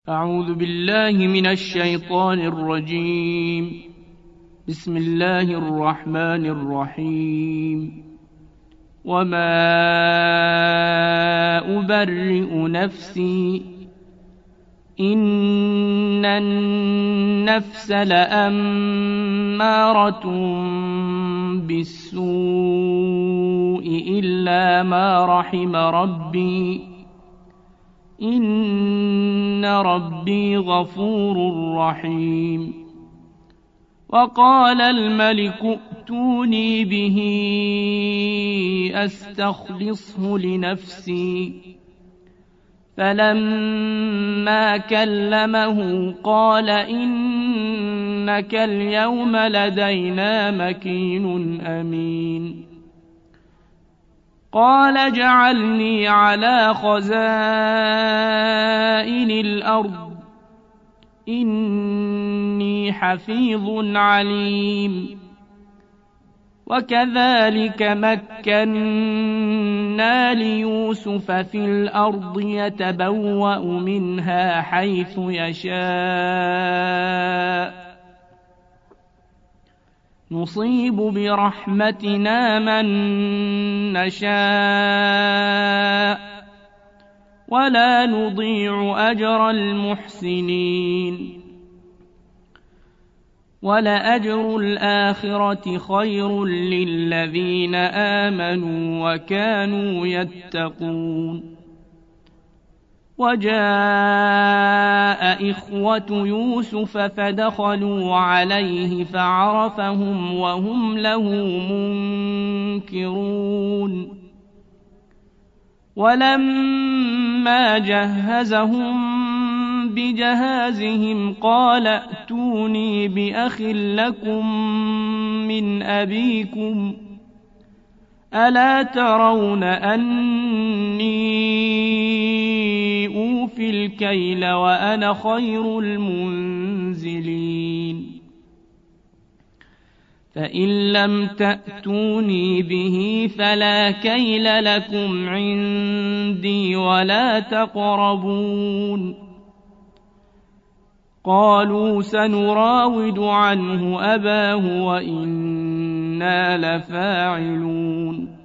أعوذ بالله من الشيطان الرجيم. بسم الله الرحمن الرحيم. وما أبرئ نفسي إن النفس لأمارة بالسوء إلا ما رحم ربي إن ربي غفور رحيم. وقال الملك ائتوني به أستخلصه لنفسي فلما كلمه قال إنك اليوم لدينا مكين أمين. قال اجعلني على خزائن الأرض إني حفيظ عليم. وكذلك مكنا ليوسف في الأرض يتبوأ منها حيث يشاء نصيب برحمتنا من نشاء ولا نضيع أجر المحسنين. ولأجر الآخرة خير للذين آمنوا وكانوا يتقون. وجاء إخوة يوسف فدخلوا عليه فعرفهم وهم له منكرون. ولما جهزهم بجهازهم قال ائتوني بأخ لكم من أبيكم ألا ترون أني أوفي الكيل وأنا خير المنزلين. فإن لم تأتوني به فلا كيل لكم عندي ولا تقربون. قالوا سنراود عنه أباه وإنا لفاعلون.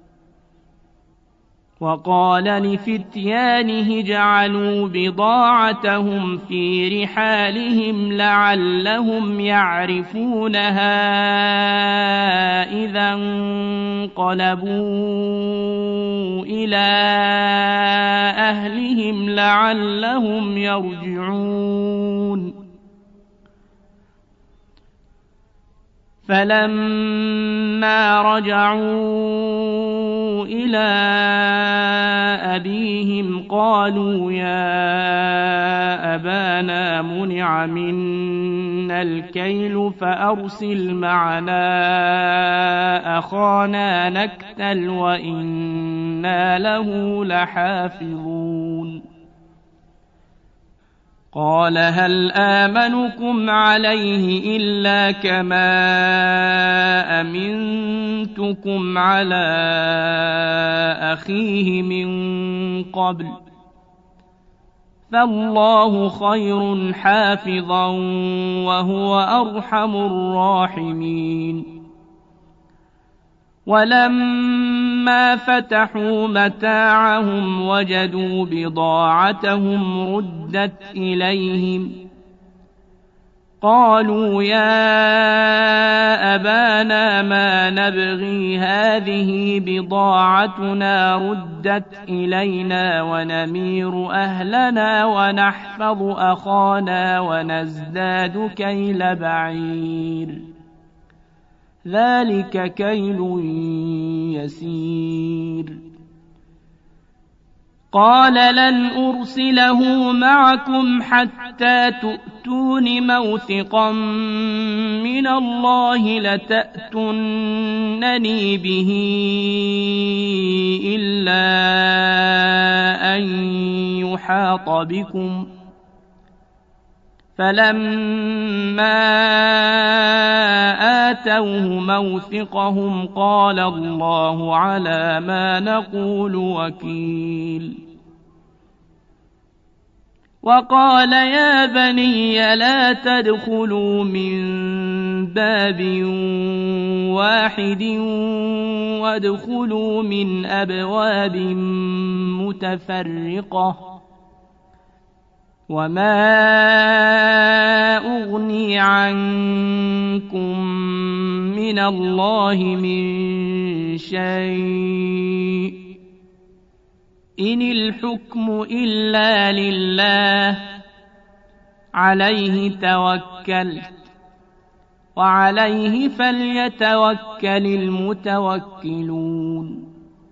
وقال لفتيانه جعلوا بضاعتهم في رحالهم لعلهم يعرفونها إذا انقلبوا إلى أهلهم لعلهم يرجعون. فلما رجعوا إلى أبيهم قالوا يا أبانا منع منا الكيل فأرسل معنا أخانا نكتل وإنا له لحافظون. قال هل آمنكم عليه إلا كما أمنتكم على أخيه من قبل فالله خير حافظا وهو أرحم الراحمين. ولما فتحوا متاعهم وجدوا بضاعتهم ردت إليهم قالوا يا أبانا ما نبغي هذه بضاعتنا ردت إلينا ونمير أهلنا ونحفظ أخانا ونزداد كيل بعير ذلك كيل يسير. قال لن أرسله معكم حتى تؤتون موثقا من الله لتأتونني به إلا أن يحاط بكم. فلما آتوه موثقهم قال الله على ما نقول وكيل. وقال يا بني لا تدخلوا من باب واحد وادخلوا من أبواب متفرقة وما أغني عنكم من الله من شيء إن الحكم إلا لله عليه توكلت وعليه فليتوكل المتوكلون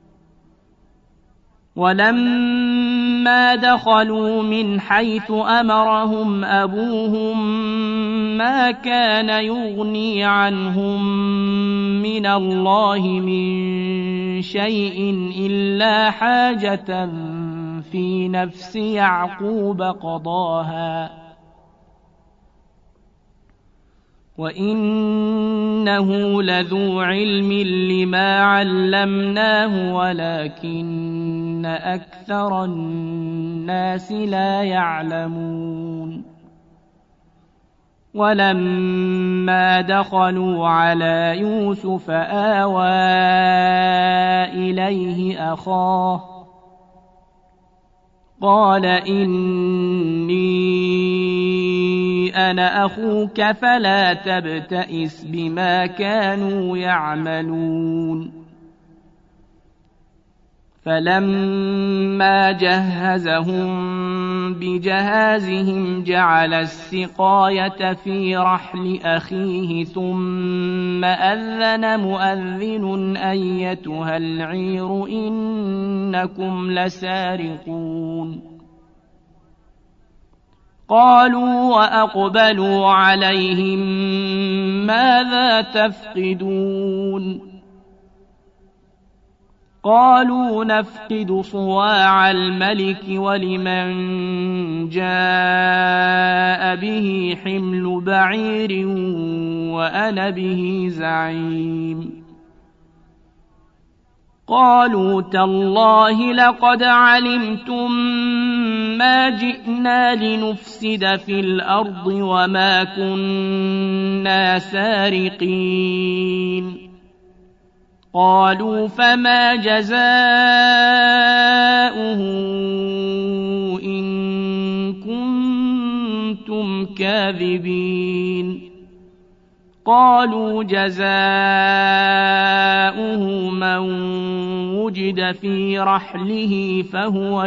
ولما دخلوا من حيث أمرهم أبوهم ما كان يغني عنهم من الله من شيء إلا حاجة في نفس يعقوب قضاها وإنه لذو علم لما علمناه ولكن أكثر الناس لا يعلمون ولما دخلوا على يوسف آوى إليه أخاه قال إني أنا أخوك فلا تبتئس بما كانوا يعملون فلما جهزهم بجهازهم جعل السقاية في رحل أخيه ثم أذن مؤذن أيتها العير إنكم لسارقون قالوا وأقبلوا عليهم ماذا تفقدون قالوا نفقد صواع الملك ولمن جاء به حمل بعير وأنا به زعيم قالوا تالله لقد علمتم ما جئنا لنفسد في الأرض وما كنا سارقين قالوا فما جزاؤه إن كنتم كاذبين قالوا جزاؤه من وجد في رحله فهو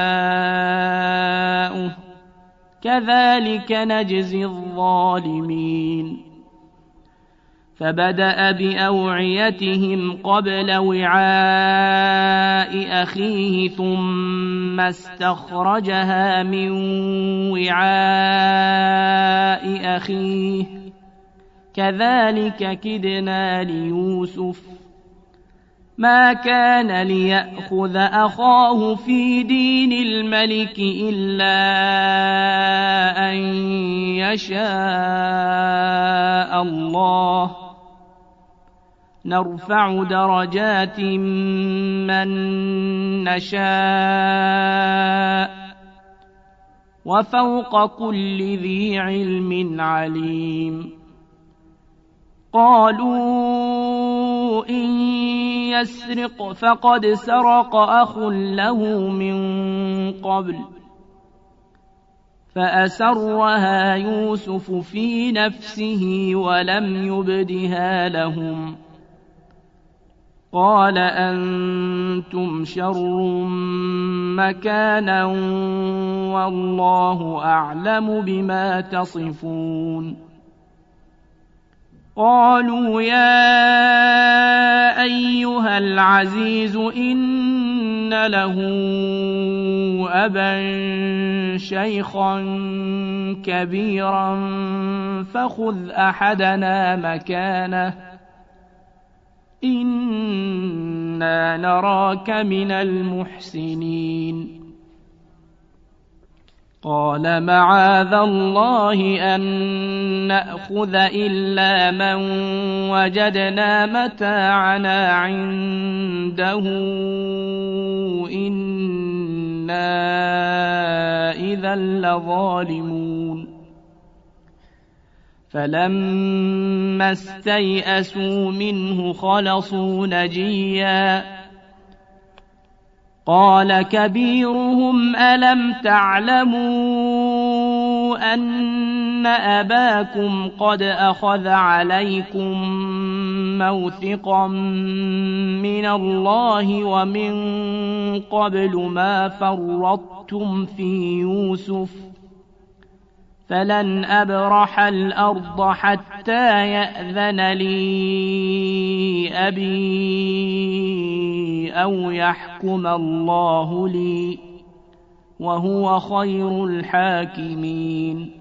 جزاؤه كذلك نجزي الظالمين فبدأ بأوعيتهم قبل وعاء أخيه ثم استخرجها من وعاء أخيه كذلك كدنا ليوسف ما كان ليأخذ أخاه في دين الملك إلا أن يشاء الله نرفع درجات من نشاء وفوق كل ذي علم عليم قالوا إن يسرق فقد سرق أخ له من قبل فأسرها يوسف في نفسه ولم يبدها لهم قال أنتم شر مكانا والله أعلم بما تصفون قالوا يا أيها العزيز إن له أبا شيخا كبيرا فخذ أحدنا مكانه إنا نراك من المحسنين قال معاذ الله أن نأخذ إلا من وجدنا متاعنا عنده إنا إِنَّا إِذًا لَّظَالِمُونَ فَلَمَّا اسْتَيْأَسُوا مِنْهُ خَلَصُوا نَجِيًّا قَالَ كَبِيرُهُمْ أَلَمْ تَعْلَمُوا أَنَّ أَبَاكُمْ قَدْ أَخَذَ عَلَيْكُم مَّوْثِقًا مِّنَ اللَّهِ وَمِن قَبْلُ مَا فَرَّطتُمْ في يُوسُفَ فَلَنْ أَبْرَحَ الْأَرْضَ حَتَّىٰ يَأْذَنَ لِي أَبِي أَوْ يَحْكُمَ اللَّهُ لِي وَهُوَ خَيْرُ الْحَاكِمِينَ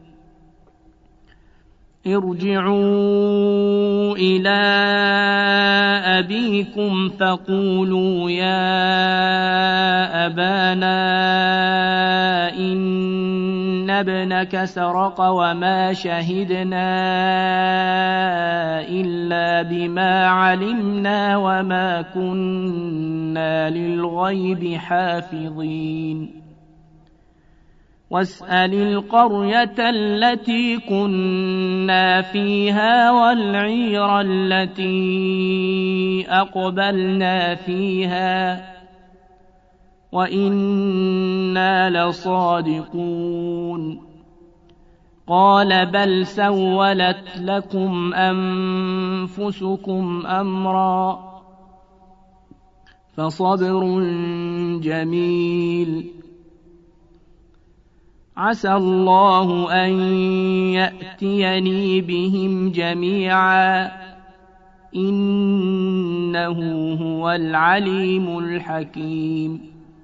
ارْجِعُوا إِلَىٰ أَبِيكُمْ فَقُولُوا يَا أَبَانَا إِنَّ ابْنَكَ سَرَقَ وَمَا شَهِدْنَا إِلَّا بِمَا عَلِمْنَا وَمَا كُنَّا لِلْغَيْبِ حَافِظِينَ وَاسْأَلِ الْقَرْيَةَ الَّتِي كُنَّا فِيهَا وَالْعِيرَ الَّتِي أَقْبَلْنَا فِيهَا وَإِنَّا لَصَادِقُونَ قَالَ بَلْ سَوَّلَتْ لَكُمْ أَنفُسُكُمْ أَمْرًا فَصَبْرٌ جَمِيلٌ عَسَى اللَّهُ أَن يَأْتِيَنِي بِهِمْ جَمِيعًا إِنَّهُ هُوَ الْعَلِيمُ الْحَكِيمُ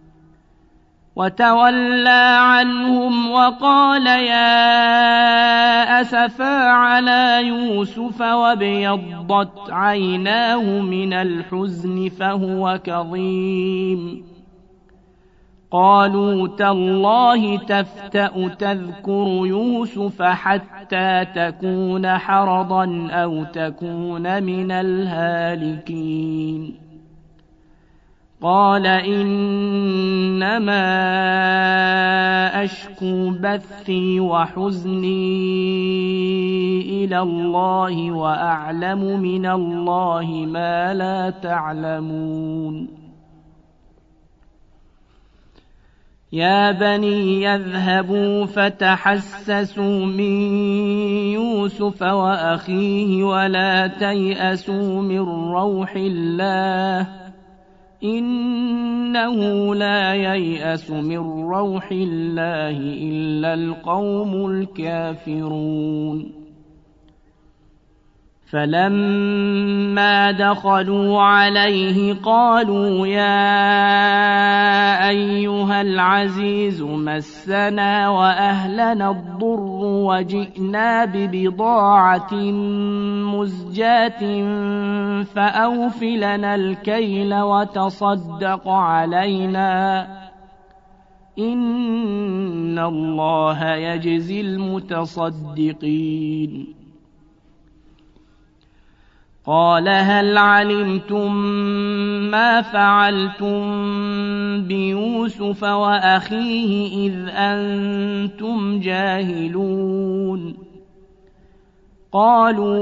وَتَوَلَّىٰ عَنْهُمْ وَقَالَ يَا أَسَفَىٰ عَلَىٰ يُوسُفَ وَابْيَضَّتْ عَيْنَاهُ مِنَ الْحُزْنِ فَهُوَ كَظِيمٌ قَالُوا تَاللَّهِ تَفْتَأُ تَذْكُرُ يُوسُفَ حَتَّىٰ تَكُونَ حَرَضًا أَوْ تَكُونَ مِنَ الْهَالِكِينَ قَالَ إِنَّمَا أَشْكُو بَثِّي وَحُزْنِي إِلَى اللَّهِ وَأَعْلَمُ مِنَ اللَّهِ مَا لَا تَعْلَمُونَ يَا بَنِيَّ اذْهَبُوا فَتَحَسَّسُوا مِن يُوسُفَ وَأَخِيهِ وَلَا تَيْأَسُوا مِن رَّوْحِ اللَّهِ إِنَّهُ لَا يَيْأَسُ مِن رَّوْحِ اللَّهِ إِلَّا الْقَوْمُ الْكَافِرُونَ فَلَمَّا دَخَلُوا عَلَيْهِ قَالُوا يَا أَيُّهَا الْعَزِيزُ مَسَّنَا وَأَهْلَنَا الضُّرُّ وَجِئْنَا بِبِضَاعَةٍ مُزْجَاةٍ فَأَوْفِ لَنَا الْكَيْلَ وَتَصَدَّقْ عَلَيْنَا إِنَّ اللَّهَ يَجْزِي الْمُتَصَدِّقِينَ قَالَ هَلْ عَلِمْتُم مَّا فَعَلْتُم بِيُوسُفَ وَأَخِيهِ إِذْ أَنتُمْ جَاهِلُونَ قَالُوا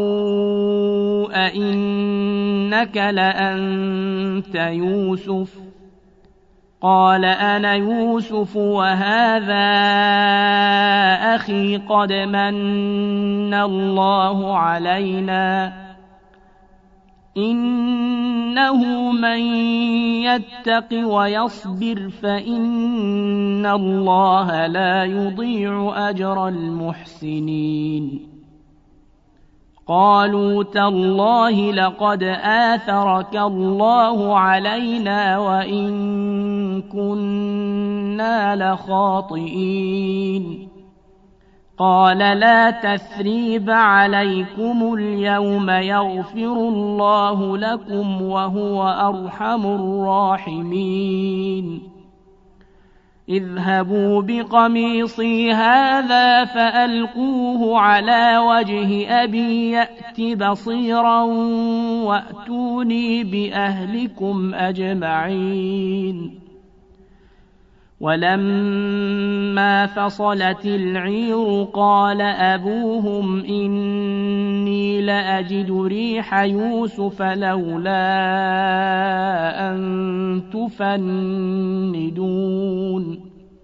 أَإِنَّكَ لَأَنتَ يُوسُفُ قَالَ أَنَا يُوسُفُ وَهَٰذَا أَخِي قَدْ مَنَّ اللَّهُ عَلَيْنَا إِنَّهُ مَن يَتَّقِ وَيَصْبِرْ فَإِنَّ اللَّهَ لَا يُضِيعُ أَجْرَ الْمُحْسِنِينَ قَالُوا تَاللَّهِ لَقَدْ آثَرَكَ اللَّهُ عَلَيْنَا وَإِن كُنَّا لَخَاطِئِينَ قَالَ لَا تَثْرِيبَ عَلَيْكُمُ الْيَوْمَ يَغْفِرُ اللَّهُ لَكُمْ وَهُوَ أَرْحَمُ الرَّاحِمِينَ اذْهَبُوا بِقَمِيصِي هَٰذَا فَأَلْقُوهُ عَلَىٰ وَجْهِ أَبِي يَأْتِ بَصِيرًا وَأْتُونِي بِأَهْلِكُمْ أَجْمَعِينَ ولما فصلت العير قال أبوهم إني لأجد ريح يوسف لولا أن تفندون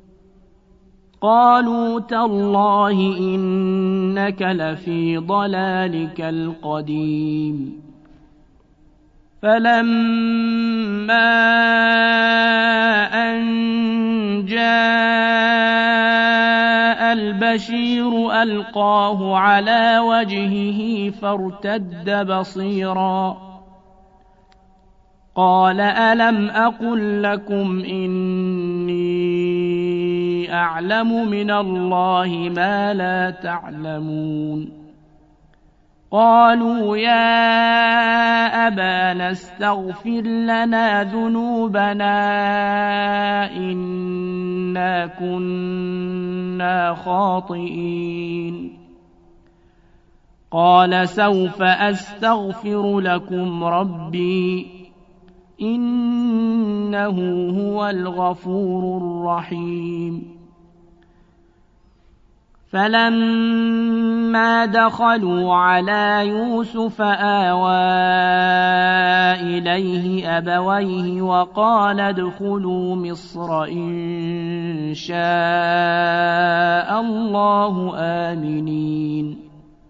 قالوا تالله إنك لفي ضلالك القديم فلما أن جاء البشير ألقاه على وجهه فارتد بصيرا قال ألم أقل لكم إني أعلم من الله ما لا تعلمون قالوا يا أبانا استغفر لنا ذنوبنا إنا كنا خاطئين قال سوف أستغفر لكم ربي إنه هو الغفور الرحيم فلما دخلوا على يوسف آوى إليه أبويه وقال ادخلوا مصر إن شاء الله آمنين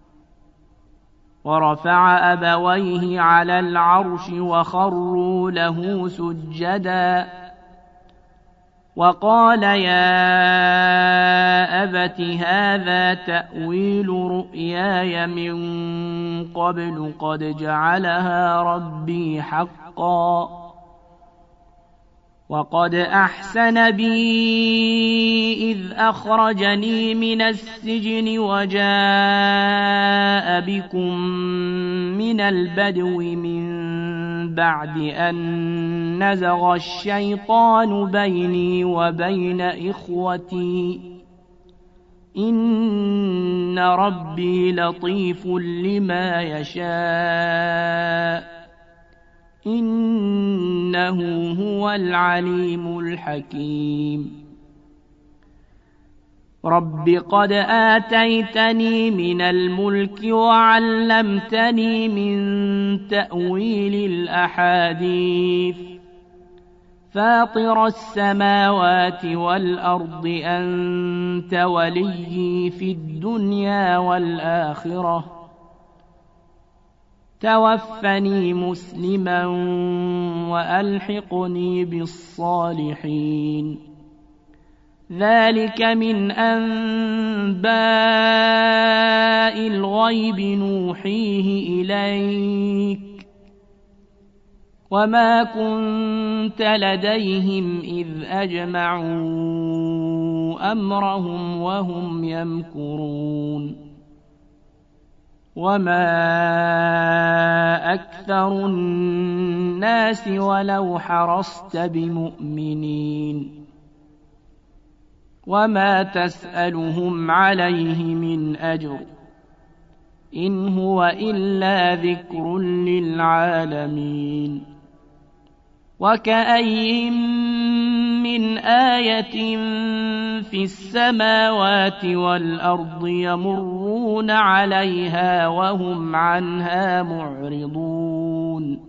ورفع أبويه على العرش وخروا له سجدا وقال يا أبت هذا تأويل رؤياي من قبل قد جعلها ربي حقا وقد أحسن بي إذ أخرجني من السجن وجاء بكم من البدو من بعد أن نزغ الشيطان بيني وبين إخوتي إن ربي لطيف لما يشاء إنه هو العليم الحكيم رب قد آتيتني من الملك وعلمتني من تأويل الأحاديث فاطر السماوات والأرض أنت وليي في الدنيا والآخرة توفني مسلما وألحقني بالصالحين ذلك من أنباء الغيب نوحيه إليك وما كنت لديهم إذ أجمعوا أمرهم وهم يمكرون وما أكثر الناس ولو حرصت بمؤمنين وما تسألهم عليه من أجر إن هو إلا ذكر للعالمين وكأي من آية في السماوات والأرض يمرون عليها وهم عنها معرضون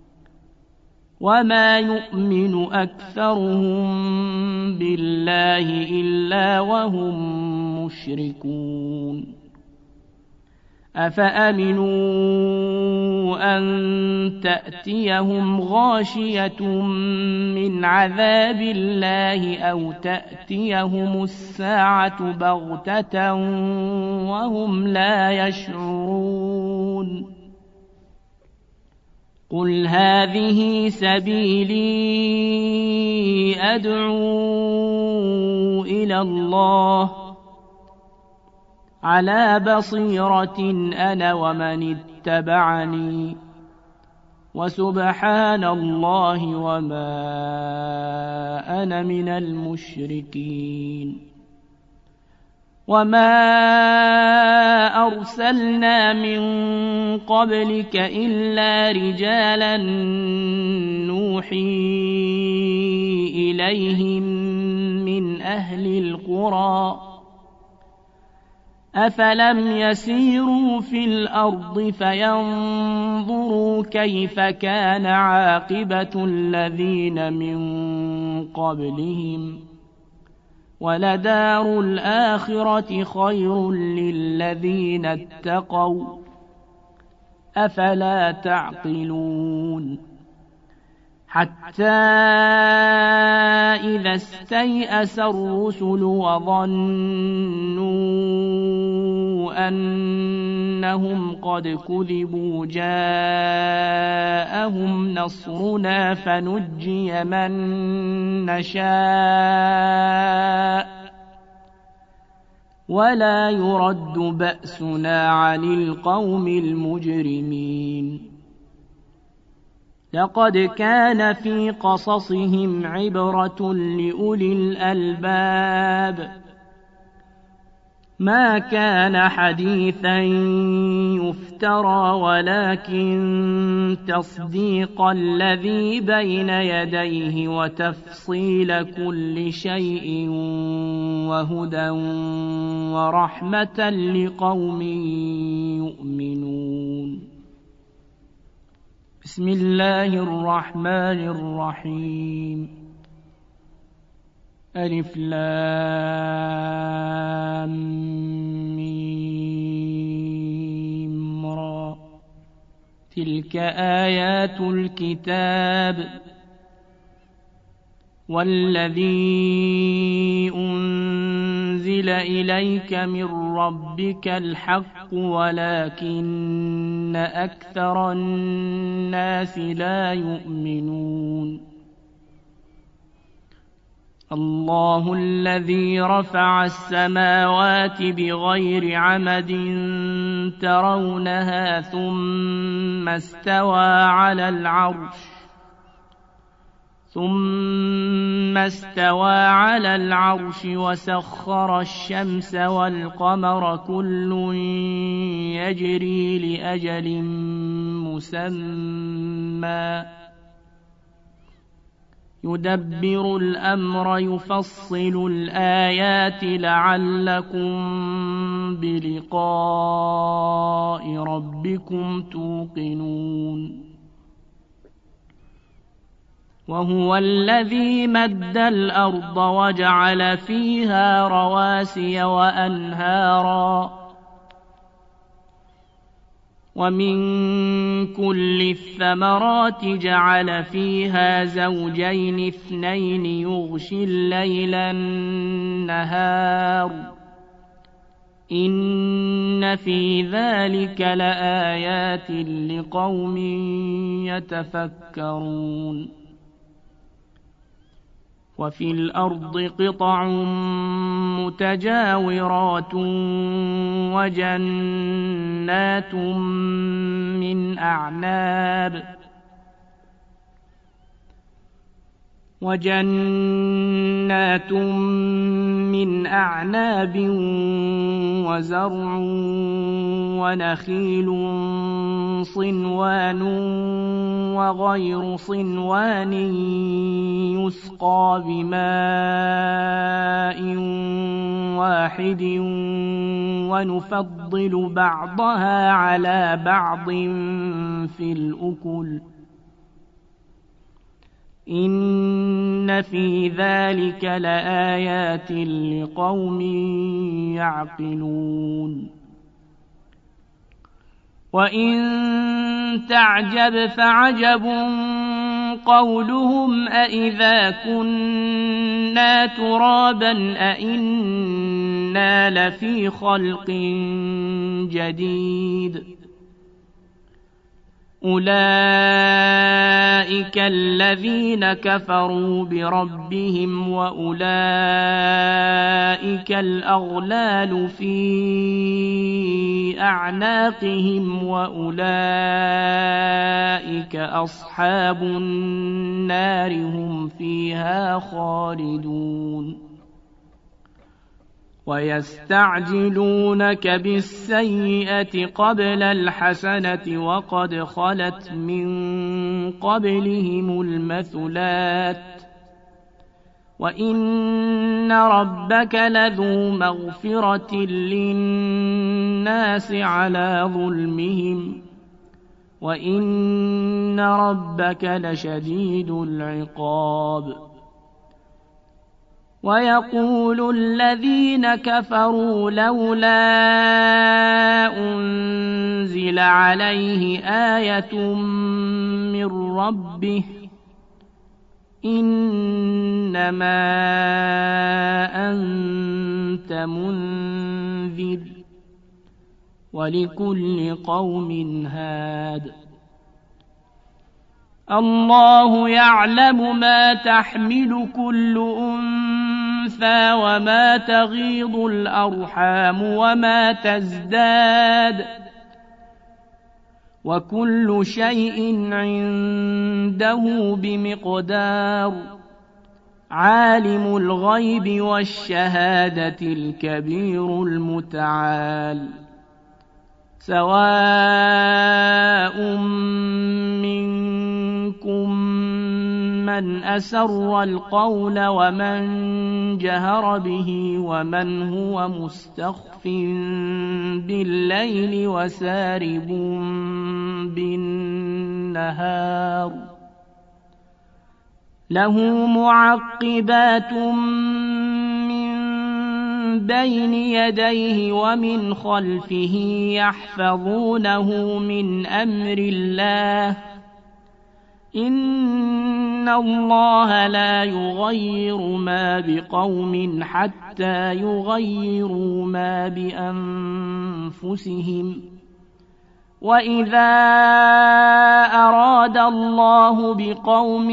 وما يؤمن أكثرهم بالله إلا وهم مشركون أفأمنوا أن تأتيهم غاشية من عذاب الله أو تأتيهم الساعة بغتة وهم لا يشعرون قل هذه سبيلي أدعو إلى الله على بصيرة أنا ومن اتبعني وسبحان الله وما أنا من المشركين وما أرسلنا من قبلك إلا رجالا نوحي إليهم من أهل القرى أفلم يسيروا في الأرض فينظروا كيف كان عاقبة الذين من قبلهم ولدار الآخرة خير للذين اتقوا أفلا تعقلون حتى إذا استيأس الرسل وظنوا أنهم قد كذبوا جاءهم نصرنا فنجي من نشاء ولا يرد بأسنا عن القوم المجرمين لقد كان في قصصهم عبرة لأولي الألباب ما كان حديثا يفترى ولكن تصديق الذي بين يديه وتفصيل كل شيء وهدى ورحمة لقوم يؤمنون بسم الله الرحمن الرحيم ألف لام ميم را تلك آيات الكتاب والذي أنزل إليك من ربك الحق ولكن أكثر الناس لا يؤمنون الله الذي رفع السماوات بغير عمد ترونها ثم استوى على العرش وسخر الشمس والقمر كل يجري لأجل مسمى يدبر الأمر يفصل الآيات لعلكم بلقاء ربكم توقنون وهو الذي مد الأرض وجعل فيها رواسي وأنهارا ومن كل الثمرات جعل فيها زوجين اثنين يغشي الليل النهار إن في ذلك لآيات لقوم يتفكرون وفي الأرض قطع متجاورات وجنات من أعناب وزرع ونخيل صنوان وغير صنوان يسقى بماء واحد ونفضل بعضها على بعض في الأكل إن في ذلك لآيات لقوم يعقلون وإن تعجب فعجب قولهم أإذا كنا ترابا أإنا لفي خلق جديد أولئك الذين كفروا بربهم وأولئك الأغلال في أعناقهم وأولئك أصحاب النار هم فيها خالدون ويستعجلونك بالسيئة قبل الحسنة وقد خلت من قبلهم المثلات وإن ربك لذو مغفرة للناس على ظلمهم وإن ربك لشديد العقاب ويقول الذين كفروا لولا أنزل عليه آية من ربه إنما أنت منذر ولكل قوم هاد الله يعلم ما تحمل كل أنثى وما تغيض الأرحام وما تزداد وكل شيء عنده بمقدار عالم الغيب والشهادة الكبير المتعال سواء منكم من أسر القول ومن جهر به ومن هو مستخف بالليل وسارب بالنهار له معقبات من بين يديه ومن خلفه يحفظونه من أمر الله إن الله لا يغير ما بقوم حتى يغيروا ما بأنفسهم وإذا أراد الله بقوم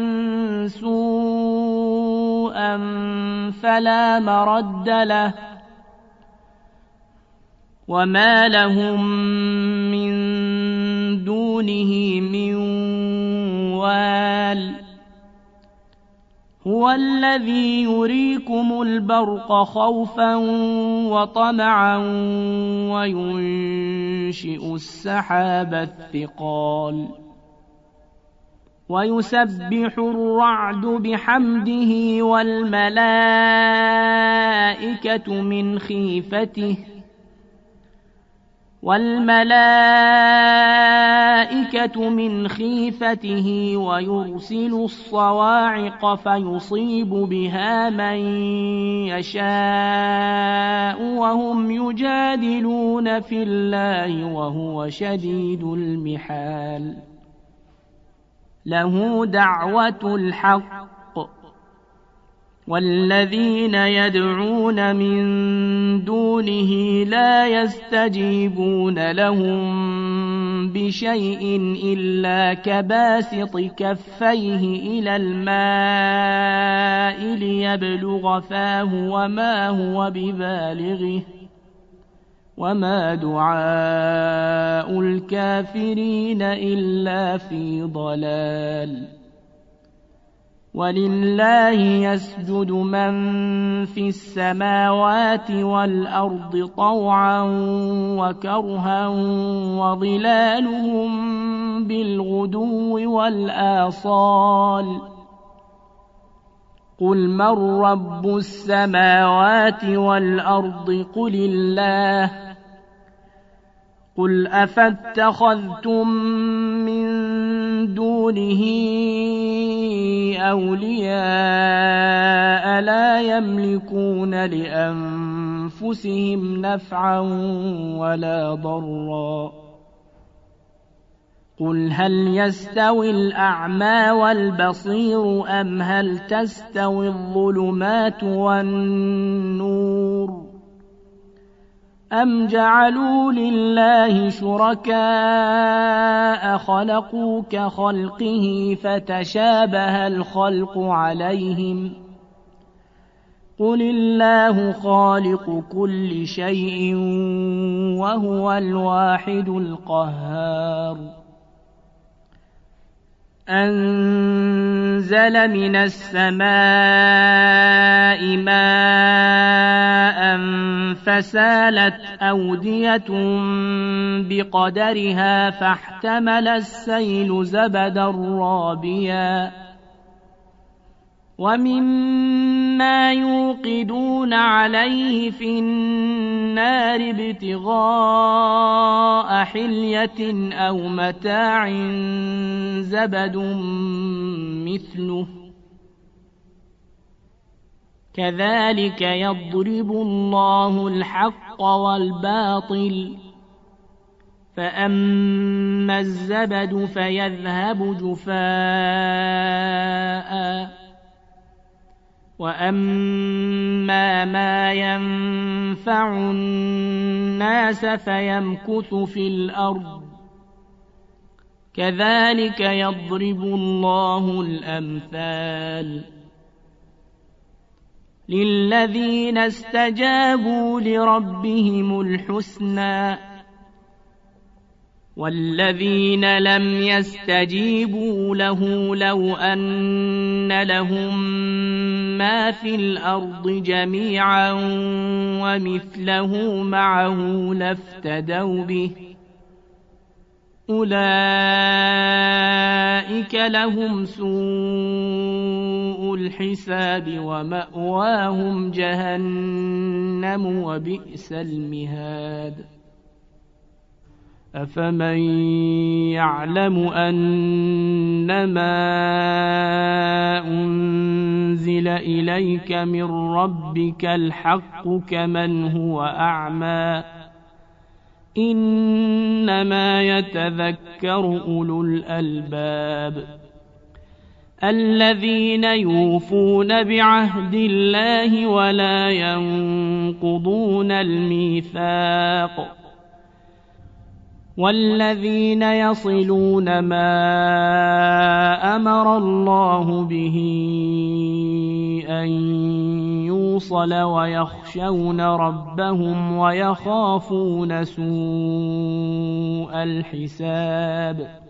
سوءا فلا مرد له وما لهم من دونه من وال هو الذي يريكم البرق خوفا وطمعا وينشئ السحاب الثقال ويسبح الرعد بحمده والملائكة من خيفته ويرسل الصواعق فيصيب بها من يشاء وهم يجادلون في الله وهو شديد المحال له دعوة الحق والذين يدعون من دونه لا يستجيبون لهم بشيء إلا كباسط كفيه إلى الماء ليبلغ فاه وما هو ببالغه وما دعاء الكافرين إلا في ضلال ولله يسجد من في السماوات والأرض طوعا وكرها وظلالهم بالغدو والآصال قل من رب السماوات والأرض قل الله قل أفاتخذتم من دونه أولياء لا يملكون لأنفسهم نفعا ولا ضرا قل هل يستوي الأعمى والبصير أم هل تستوي الظلمات والنور أم جعلوا لله شركاء خلقوا كخلقه فتشابه الخلق عليهم قل الله خالق كل شيء وهو الواحد القهار أنزل من السماء ماء فسالت أودية بقدرها فاحتمل السيل زبدا رابيا ومما يوقدون عليه في النار ابتغاء حلية أو متاع زبد مثله كذلك يضرب الله الحق والباطل فأما الزبد فيذهب جفاء وأما ما ينفع الناس فيمكث في الأرض كذلك يضرب الله الأمثال للذين استجابوا لربهم الحسنى والذين لم يستجيبوا له لو أن لهم ما في الأرض جميعا ومثله معه لافتدوا به أولئك لهم سوء الحساب ومأواهم جهنم وبئس المهاد أفمن يعلم أنما أنزل إليك من ربك الحق كمن هو أعمى إنما يتذكر أولو الألباب الذين يوفون بعهد الله ولا ينقضون الميثاق والذين يصلون ما أمر الله به أن يوصل ويخشون ربهم ويخافون سوء الحساب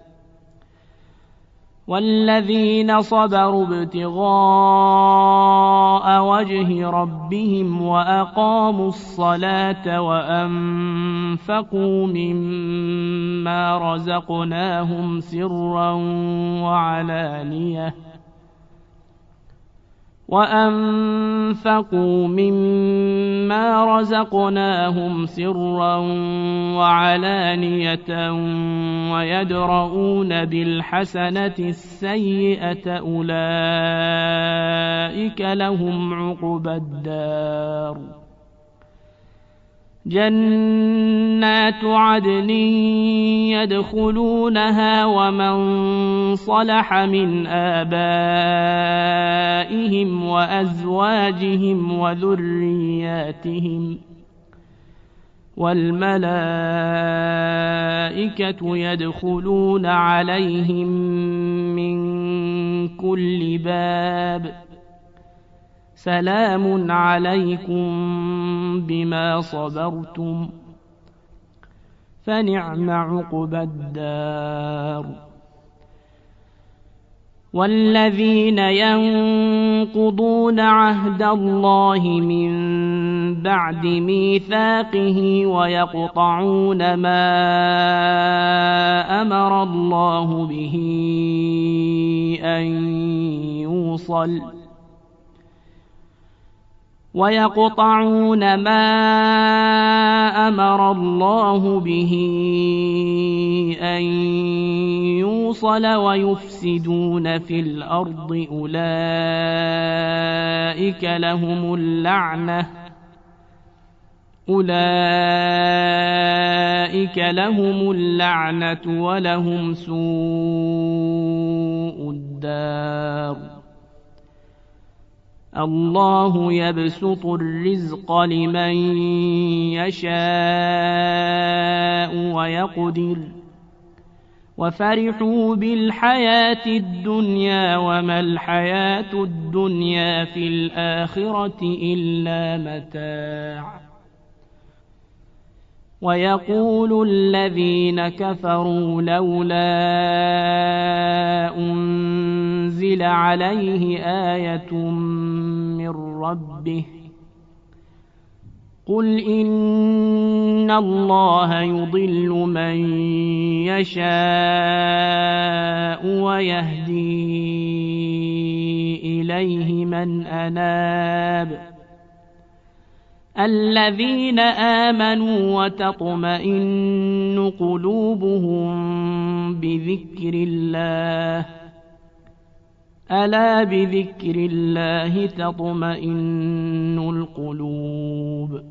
والذين صبروا ابتغاء وجه ربهم وأقاموا الصلاة وأنفقوا مما رزقناهم سرا وعلانية ويدرؤون بالحسنة السيئة أولئك لهم عقبى الدار جنات عدن يدخلونها ومن صلح من آبائهم وأزواجهم وذرياتهم والملائكة يدخلون عليهم من كل باب سلام عليكم بما صبرتم فنعم عقبى الدار والذين ينقضون عهد الله من بعد ميثاقه ويقطعون ما أمر الله به أن يوصل ويفسدون في الأرض أولئك لهم اللعنة ولهم سوء الدار الله يبسط الرزق لمن يشاء ويقدر وفرحوا بالحياة الدنيا وما الحياة الدنيا في الآخرة إلا متاع ويقول الذين كفروا لولا أنزل عليه آية من ربه قل إن الله يضل من يشاء ويهدي إليه من أناب الذين آمنوا وتطمئن قلوبهم بذكر الله ألا بذكر الله تطمئن القلوب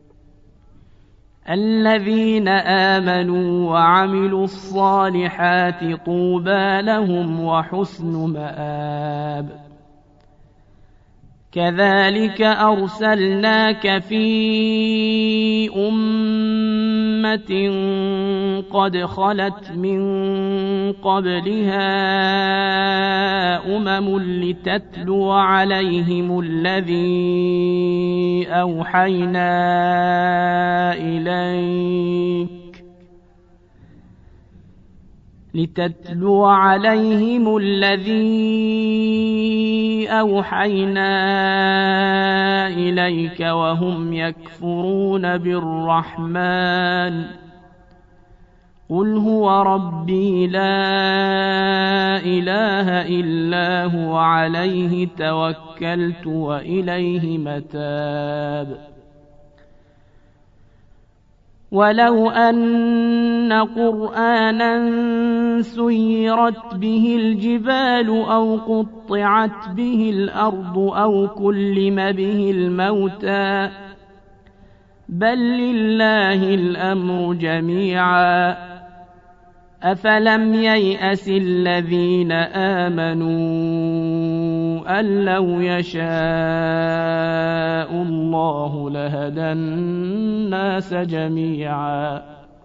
الذين آمنوا وعملوا الصالحات طوبى لهم وحسن مآب كذلك أرسلناك في أمة قد خلت من قبلها أمم لتتلو عليهم الذي أوحينا إليك وهم يكفرون بالرحمن قل هو ربي لا إله إلا هو عليه توكلت وإليه متاب ولو أن قرآنا سيرت به الجبال أو قطعت به الأرض أو كلم به الموتى بل لله الأمر جميعا أفلم ييأس الذين آمنوا أن لو يشاء الله لهدى الناس جميعا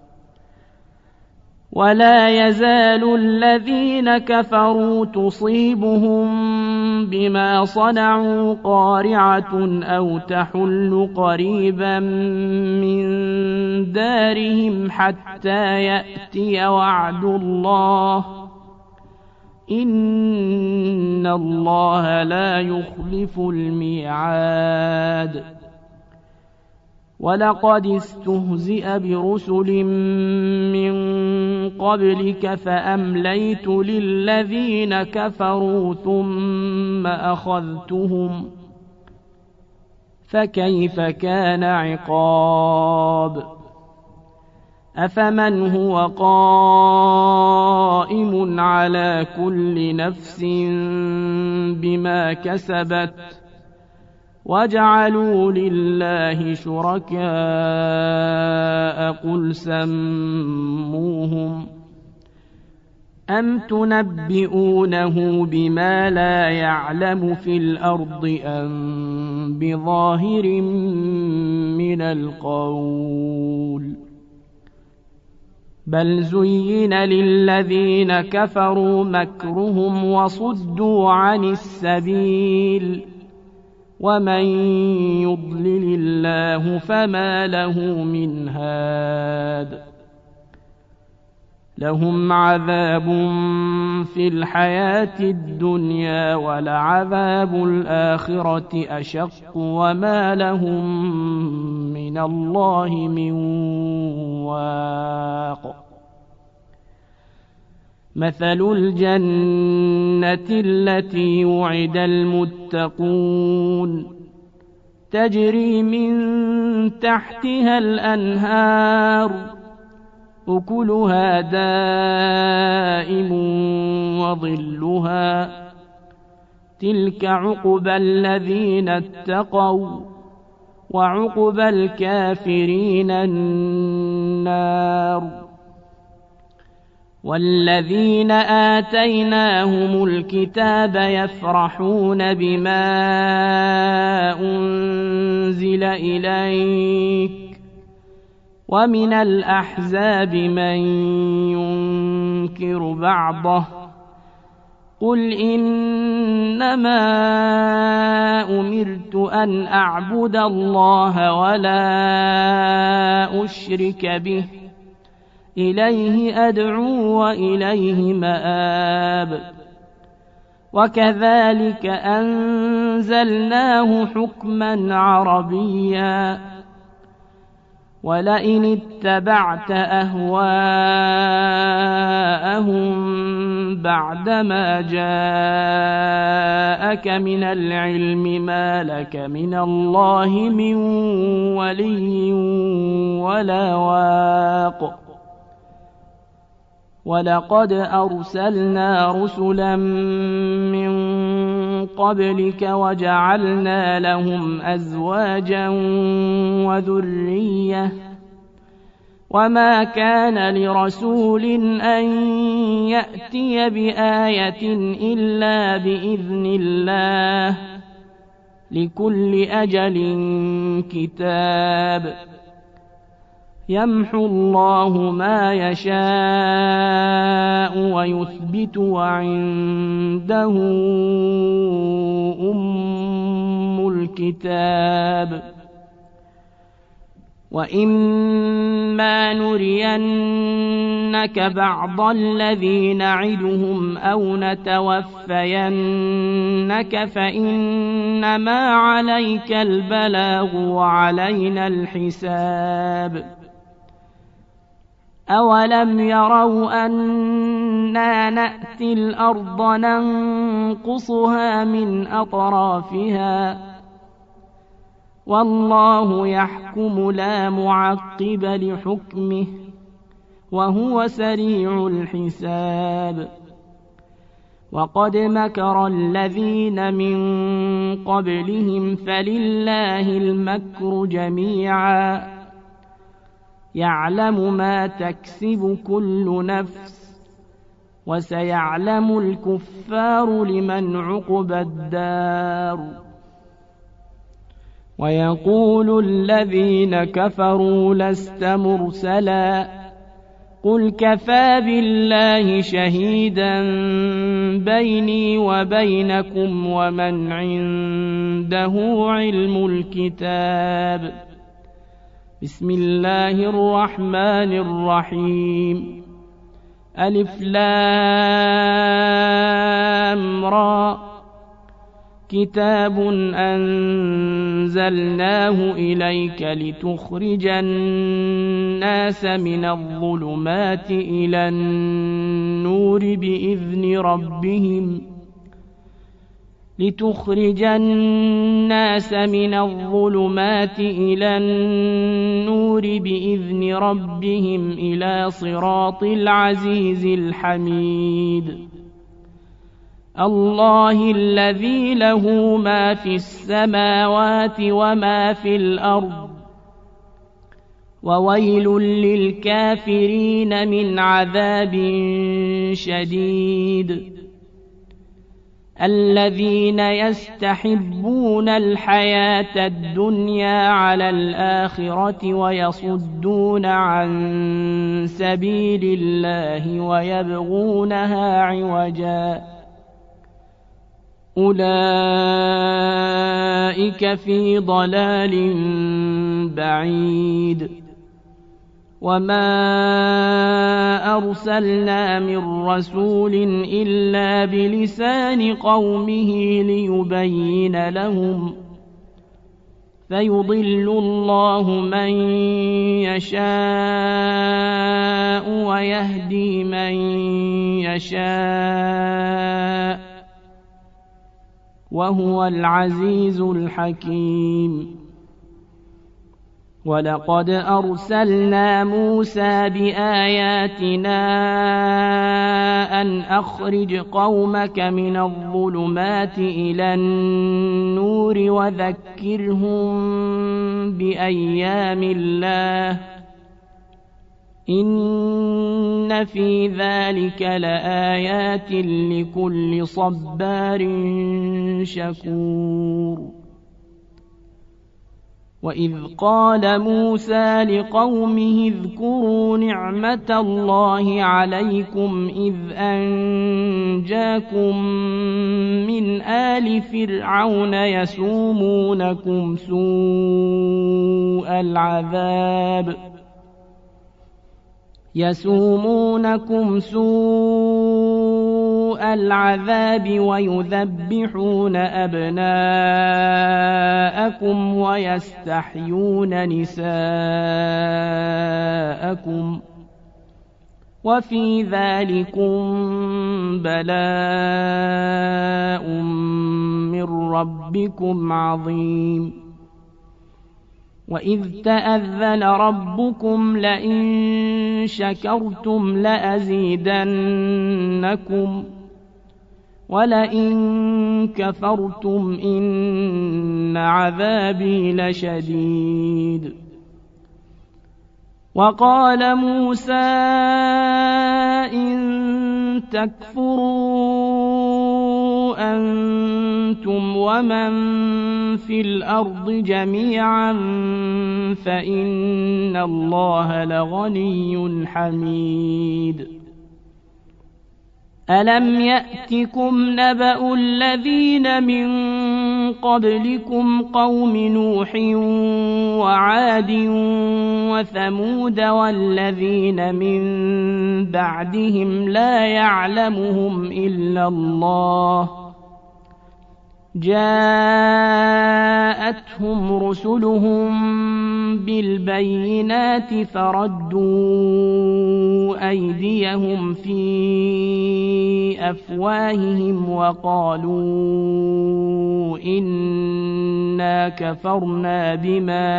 ولا يزال الذين كفروا تصيبهم بما صنعوا قارعة أو تحل قريبا من دارهم حتى يأتي وعد الله إن الله لا يخلف الميعاد ولقد استهزئ برسل من قبلك فأمليت للذين كفروا ثم أخذتهم فكيف كان عقاب أفمن هو قائم على كل نفس بما كسبت وجعلوا لله شركاء قل سموهم أم تنبئونه بما لا يعلم في الأرض أم بظاهر من القول بل زين للذين كفروا مكرهم وصدوا عن السبيل ومن يضلل الله فما له من هاد لهم عذاب في الحياة الدنيا ولعذاب الآخرة أشق وما لهم من الله من واق مثل الجنة التي وعد المتقون تجري من تحتها الأنهار أكلها دائم وظلها تلك عقبى الذين اتقوا وعقبى الكافرين النار والذين آتيناهم الكتاب يفرحون بما أنزل إليك ومن الأحزاب من ينكر بعضه قل إنما أمرت أن أعبد الله ولا أشرك به إليه أدعو وإليه مآب وكذلك أنزلناه حكما عربيا ولئن اتبعت أهواءهم بعدما جاءك من العلم ما لك من الله من ولي ولا واق ولقد أرسلنا رسلا من قبلك وجعلنا لهم أزواجا وذرية وما كان لرسول أن يأتي بآية إلا بإذن الله لكل أجل كتاب يمحو الله ما يشاء ويثبت وعنده أم الكتاب وإما نرينك بعض الذي نعدهم أو نتوفينك فإنما عليك البلاغ وعلينا الحساب أولم يروا أنا نأتي الأرض ننقصها من أطرافها والله يحكم لا معقب لحكمه وهو سريع الحساب وقد مكر الذين من قبلهم فلله المكر جميعا يعلم ما تكسب كل نفس وسيعلم الكفار لمن عقبى الدار ويقول الذين كفروا لست مرسلا قل كفى بالله شهيدا بيني وبينكم ومن عنده علم الكتاب بسم الله الرحمن الرحيم ألف لام را كتاب أنزلناه إليك لتخرج الناس من الظلمات إلى النور بإذن ربهم إلى صراط العزيز الحميد الله الذي له ما في السماوات وما في الأرض وويل للكافرين من عذاب شديد الذين يستحبون الحياة الدنيا على الآخرة ويصدون عن سبيل الله ويبغونها عوجا أولئك في ضلال بعيد وما أرسلنا من رسول إلا بلسان قومه ليبين لهم فيضل الله من يشاء ويهدي من يشاء وهو العزيز الحكيم ولقد أرسلنا موسى بآياتنا أن أخرج قومك من الظلمات إلى النور وذكرهم بأيام الله إن في ذلك لآيات لكل صبار شكور وإذ قال موسى لقومه اذكروا نعمة الله عليكم إذ أنجاكم من آل فرعون يسومونكم سوء سوء العذاب ويذبحون أبناءكم ويستحيون نساءكم وفي ذلكم بلاء من ربكم عظيم وإذ تأذن ربكم لئن شكرتم لأزيدنكم ولئن كفرتم إن عذابي لشديد وقال موسى إن تكفروا أنتم ومن في الأرض جميعا فإن الله لغني حميد ألم يأتكم نبأ الذين من قبلكم قوم نوح وعاد وثمود والذين من بعدهم لا يعلمهم إلا الله جاءتهم رسلهم بالبينات فردوا أيديهم في أفواههم وقالوا إنا كفرنا بما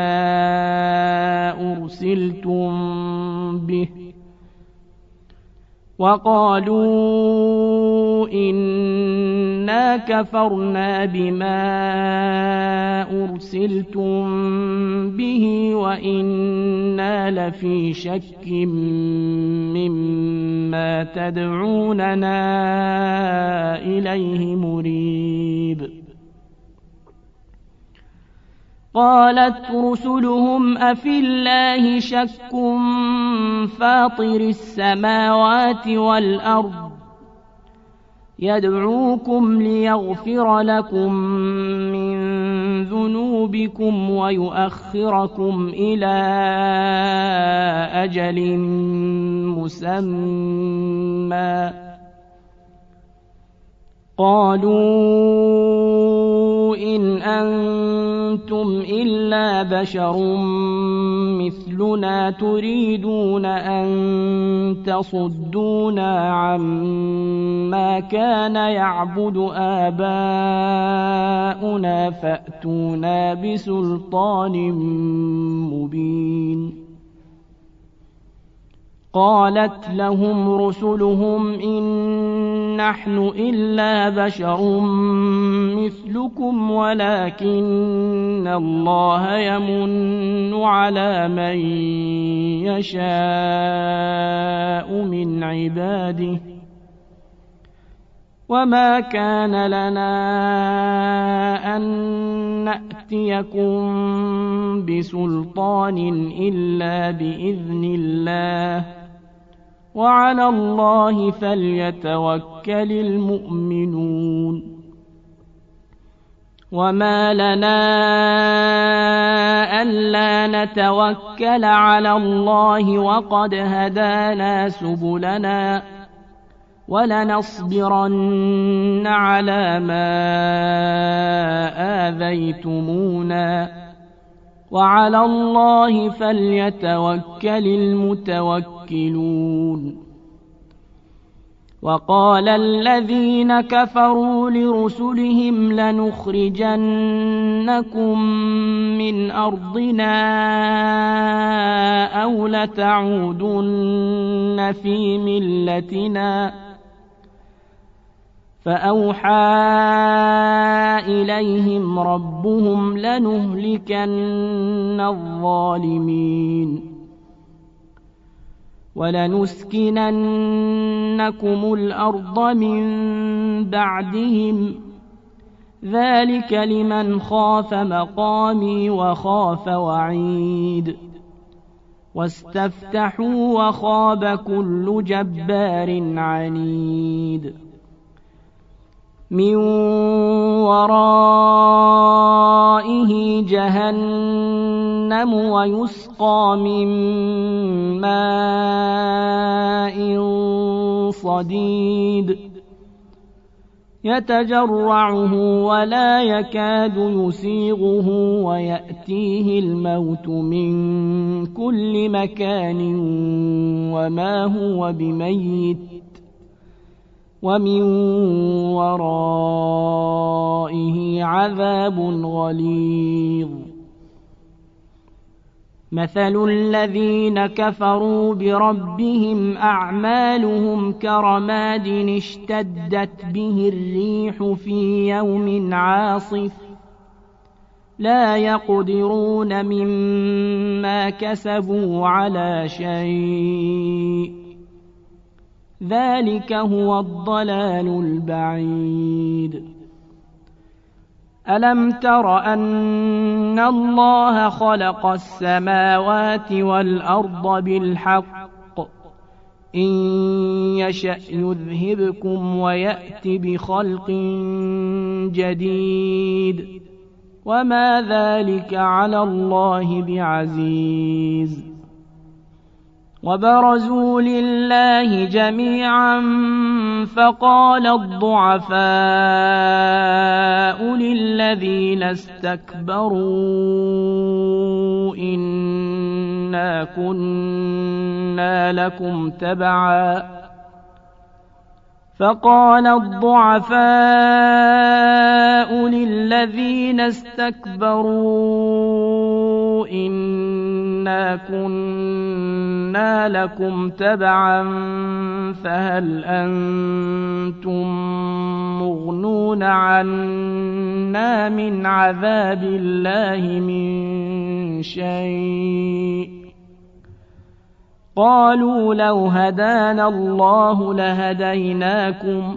أرسلتم به وإنا لفي شك مما تدعوننا إليه مريب قالت رسلهم أفي الله شك فاطر السماوات والأرض يدعوكم ليغفر لكم من ذنوبكم ويؤخركم إلى أجل مسمى قالوا إن أنتم إلا بشر مثلنا تريدون أن تصدونا عما كان يعبد آباؤنا فأتونا بسلطان مبين قالت لهم رسلهم إن نحن إلا بشر مثلكم ولكن الله يمن على من يشاء من عباده وما كان لنا أن نأتيكم بسلطان إلا بإذن الله وعلى الله فليتوكل المؤمنون وما لنا ألا نتوكل على الله وقد هدانا سبلنا ولنصبرن على ما آذيتمونا وعلى الله فليتوكل المتوكلون وقال الذين كفروا لرسلهم لنخرجنكم من أرضنا أو لتعودن في ملتنا فأوحى إليهم ربهم لنهلكن الظالمين ولنسكننكم الأرض من بعدهم ذلك لمن خاف مقامي وخاف وعيد واستفتحوا وخاب كل جبار عنيد من ورائه جهنم ويسقى من ماء صديد يتجرعه ولا يكاد يسيغه ويأتيه الموت من كل مكان وما هو بميت ومن ورائه عذاب غليظ مثل الذين كفروا بربهم أعمالهم كرماد اشتدت به الريح في يوم عاصف لا يقدرون مما كسبوا على شيء ذلك هو الضلال البعيد ألم تر أن الله خلق السماوات والأرض بالحق إن يشأ يذهبكم ويأت بخلق جديد وما ذلك على الله بعزيز وبرزوا لله جميعا فقال الضعفاء للذين استكبروا إنا كنا لكم تبعا فقال الضعفاء للذين استكبروا إنا كنا لكم تبعا فهل أنتم مغنون عنا من عذاب الله من شيء قالوا لو هدانا الله لهديناكم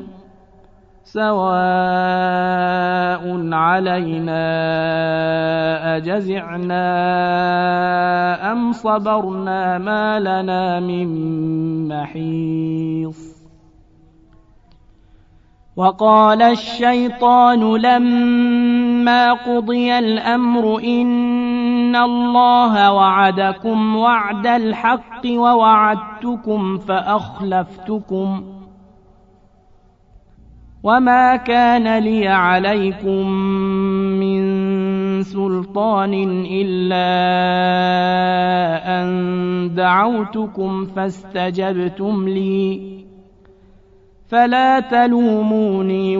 سواء علينا أجزعنا أم صبرنا ما لنا من محيص وقال الشيطان لما قضي الأمر إن الله وعدكم وعد الحق ووعدتكم فأخلفتكم وما كان لي عليكم من سلطان إلا أن دعوتكم فاستجبتم لي فلا تلوموني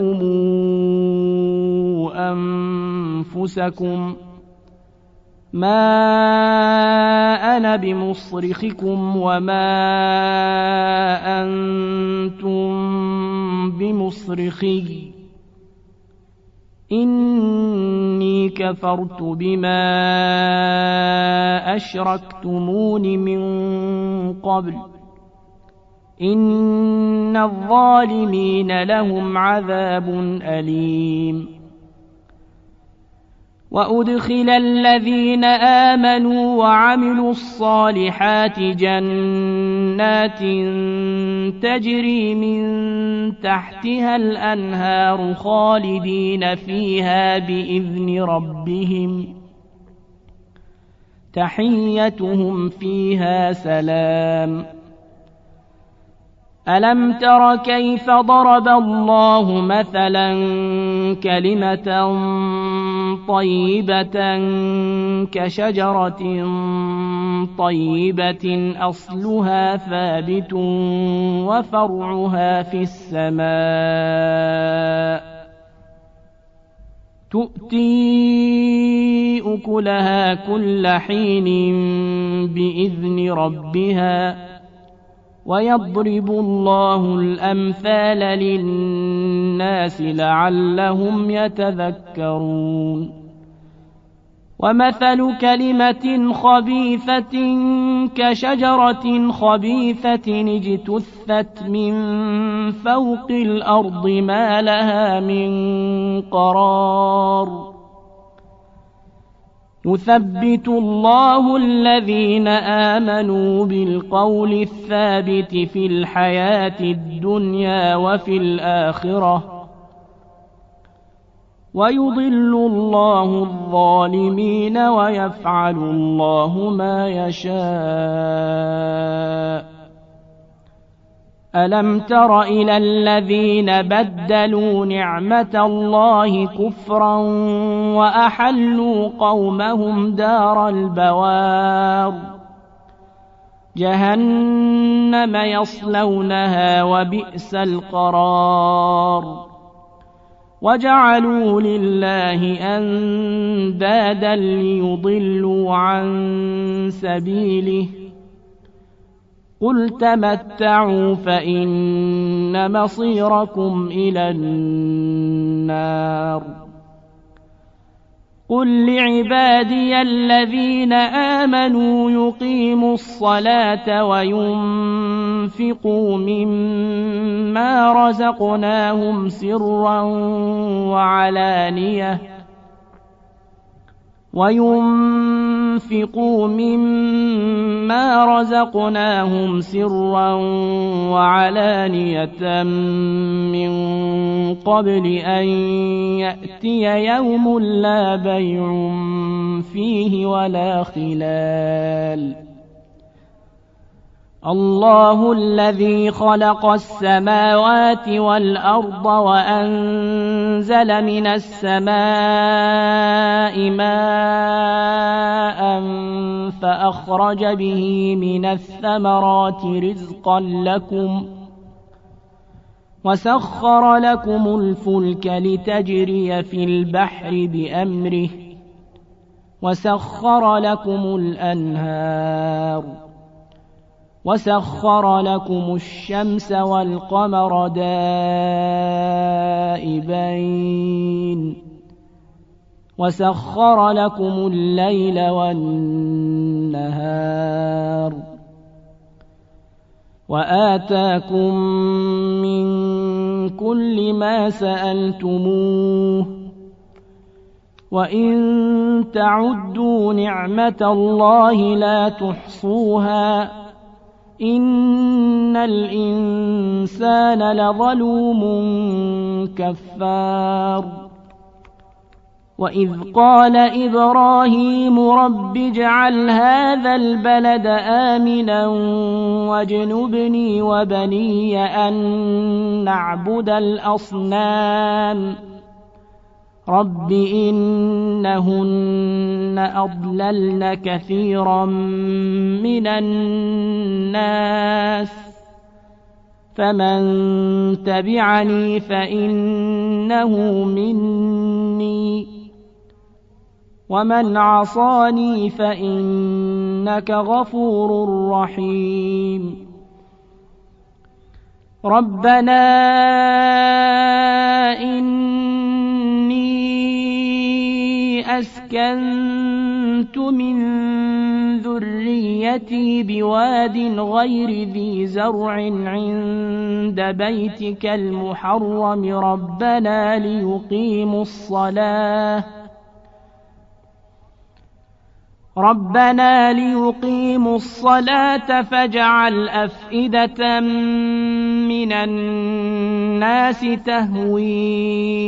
ولوموا أنفسكم ما أنا بمصرخكم وما أنتم بمصرخي إني كفرت بما أشركتمون من قبل إن الظالمين لهم عذاب أليم وأدخل الذين آمنوا وعملوا الصالحات جنات تجري من تحتها الأنهار خالدين فيها بإذن ربهم تحيتهم فيها سلام ألم تر كيف ضرب الله مثلا كلمة طيبة كشجرة طيبة أصلها ثابت وفرعها في السماء تؤتي أكلها كل حين بإذن ربها ويضرب الله الأمثال للناس لعلهم يتذكرون ومثل كلمة خبيثة كشجرة خبيثة اجتثت من فوق الأرض ما لها من قرار يثبت الله الذين آمنوا بالقول الثابت في الحياة الدنيا وفي الآخرة ويضل الله الظالمين ويفعل الله ما يشاء ألم تر إلى الذين بدلوا نعمة الله كفرا وأحلوا قومهم دار البوار جهنم يصلونها وبئس القرار وجعلوا لله أندادا ليضلوا عن سبيله قل تمتعوا فإن مصيركم إلى النار قل لعبادي الذين آمنوا يقيموا الصلاة وينفقوا مما رزقناهم سرا وعلانية من قبل أن يأتي يوم لا بيع فيه ولا خلال الله الذي خلق السماوات والأرض وأنزل من السماء ماء فأخرج به من الثمرات رزقا لكم وسخر لكم الفلك لتجري في البحر بأمره وسخر لكم الأنهار وسخر لكم الشمس والقمر دائبين وسخر لكم الليل والنهار وآتاكم من كل ما سألتموه وإن تعدوا نعمة الله لا تحصوها إن الإنسان لظلوم كفار وإذ قال إبراهيم رب اجعل هذا البلد آمنا واجنبني وبني أن نعبد الأصنام رب إنهن أضللن كثيرا من الناس فمن تبعني فإنه مني ومن عصاني فإنك غفور رحيم ربنا إني أسكنت من ذريتي بواد غير ذي زرع عند بيتك المحرم ربنا ليقيموا الصلاة فاجعل أفئدة من الناس تهوي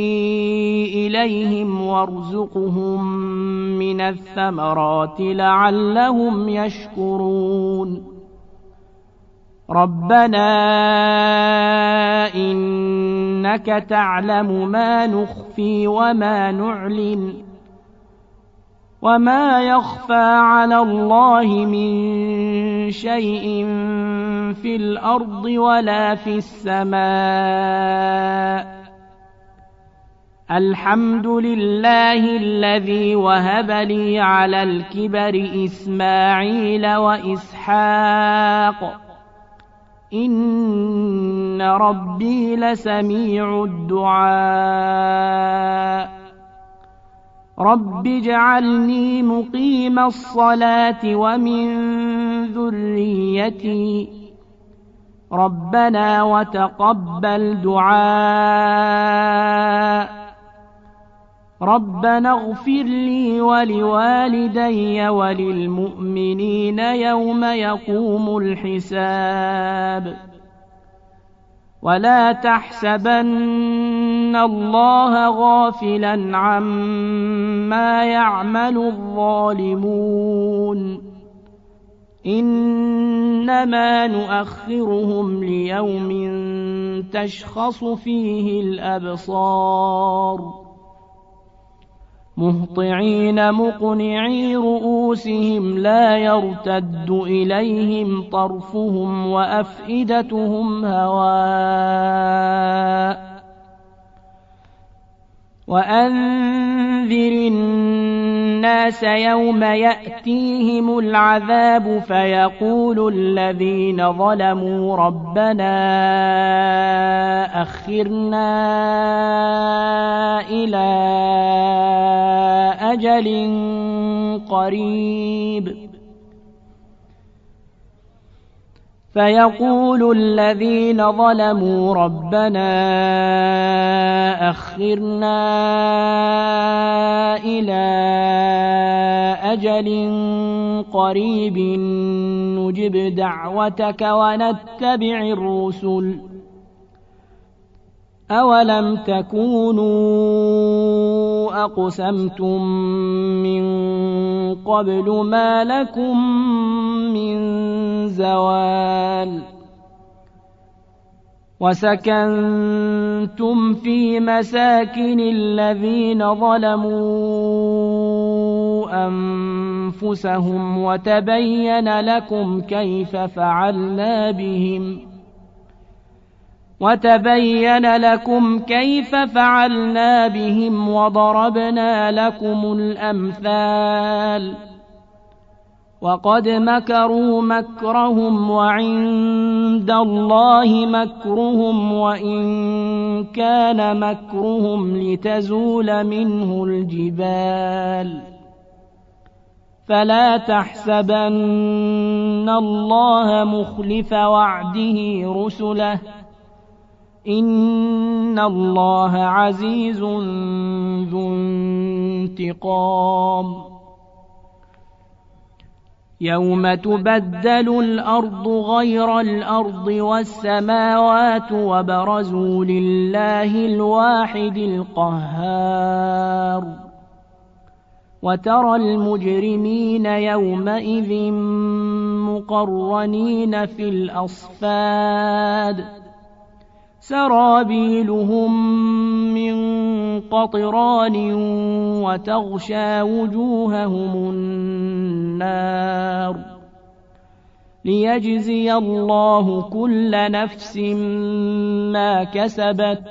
إليهم وارزقهم من الثمرات لعلهم يشكرون ربنا إنك تعلم ما نخفي وما نعلن وما يخفى على الله من شيء في الأرض ولا في السماء الحمد لله الذي وهب لي على الكبر إسماعيل وإسحاق إن ربي لسميع الدعاء رب اجعلني مقيم الصلاة ومن ذريتي ربنا وتقبل دعاء ربنا اغفر لي ولوالدي وللمؤمنين يوم يقوم الحساب ولا تحسبن الله غافلا عما يعمل الظالمون إنما نؤخرهم ليوم تشخص فيه الأبصار مهطعين مقنعي رؤوسهم لا يرتد إليهم طرفهم وأفئدتهم هواء وأنذر الناس يوم يأتيهم العذاب فيقول الذين ظلموا ربنا أخرنا إلى أجل قريب فيقول الذين ظلموا ربنا أخرنا إلى أجل قريب نجب دعوتك ونتبع الرسل أولم تكونوا أقسمتم من قبل ما لكم من زوال وسكنتم في مساكن الذين ظلموا أنفسهم وتبين لكم كيف فعلنا بهم وضربنا لكم الأمثال وقد مكروا مكرهم وعند الله مكرهم وإن كان مكرهم لتزول منه الجبال فلا تحسبن الله مخلف وعده رسله إن الله عزيز ذو انتقام يوم تبدل الأرض غير الأرض والسماوات وبرزوا لله الواحد القهار وترى المجرمين يومئذ مقرنين في الأصفاد سرابيلهم من قطران وتغشى وجوههم النار ليجزي الله كل نفس ما كسبت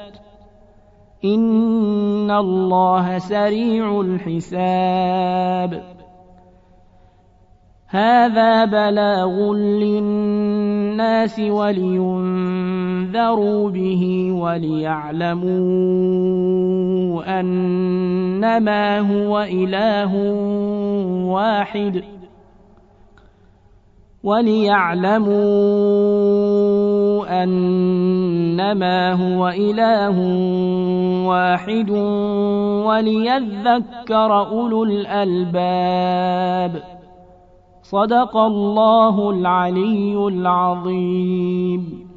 إن الله سريع الحساب هذا بلاغ للناس ولينذروا به وليعلموا أنما هو إله واحد وليذكر أولو الألباب صدق الله العلي العظيم.